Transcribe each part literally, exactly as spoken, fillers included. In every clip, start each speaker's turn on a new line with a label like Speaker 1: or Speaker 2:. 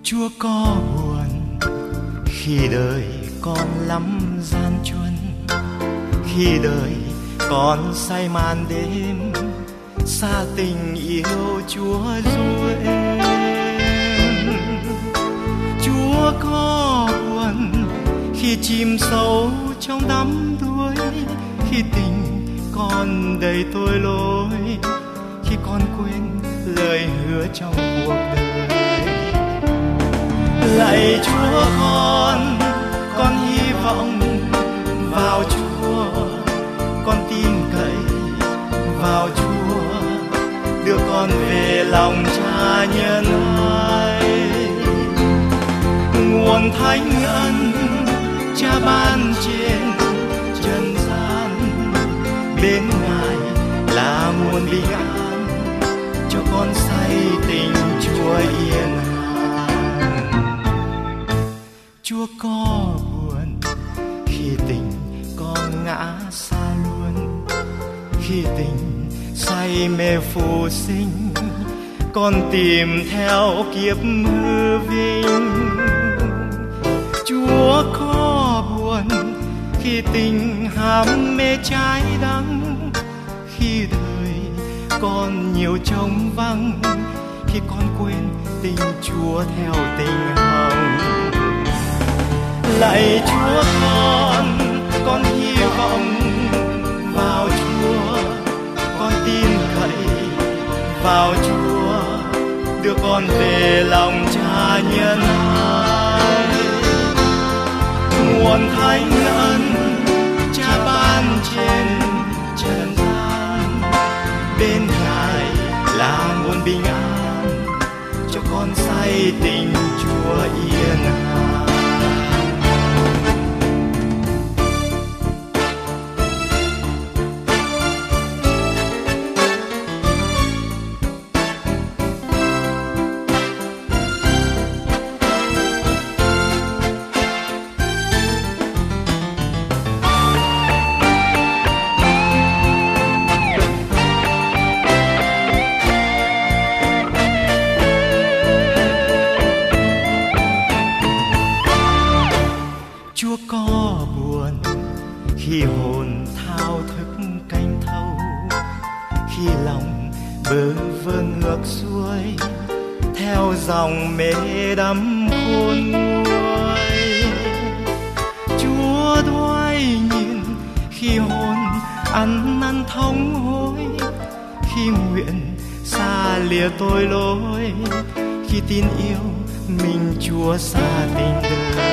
Speaker 1: Chúa có buồn khi đời còn lắm gian truân, khi đời còn say màn đêm, xa tình yêu Chúa ru êm. Chúa có buồn khi chìm sâu trong đắm đuối, khi tình còn đầy tội lỗi, khi con quên lời hứa trong cuộc đời. Lạy Chúa, con con hy vọng vào Chúa, con tin cậy vào Chúa, đưa con về lòng Cha nhân ái. Nguồn thánh ân Cha ban trên trần gian, bên Ngài là nguồn bình an, cho con say tình Chúa yên ái. Chúa có buồn khi tình con ngã xa luôn, khi tình say mê phù sinh, con tìm theo kiếp hư vinh. Chúa có buồn khi tình ham mê trái đắng, khi đời còn nhiều trống vắng, khi con quên tình Chúa theo tình hồng. Lạy Chúa, con con hy vọng vào Chúa, con tin cậy vào Chúa, đưa con về lòng Cha nhân ái. Nguồn thánh ân Cha ban trên trần gian, bên Ngài là nguồn bình an, cho con say tình Chúa yên ái. Chúa có buồn khi hồn thao thức canh thâu, khi lòng bơ vơ ngược xuôi theo dòng mê đắm khôn nguôi. Chúa đoái nhìn khi hồn ăn năn thống hối, khi nguyện xa lìa tội lỗi, khi tin yêu mình Chúa xa tình đời.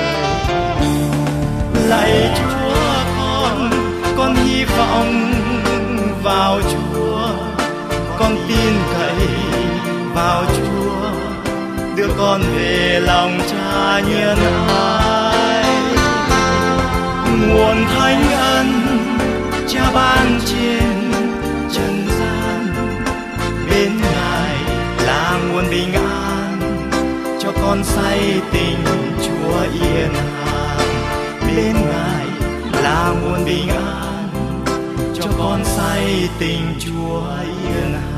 Speaker 1: Lạy Chúa, con con hy vọng vào Chúa, con tin cậy vào Chúa, đưa con về lòng Cha nhân ái. Nguồn thánh ân Cha ban trên trần gian, bên Ngài là nguồn bình an, cho con say tình Chúa yên ái. Bên Ngài là nguồn bình an, cho con say tình Chúa yên ái.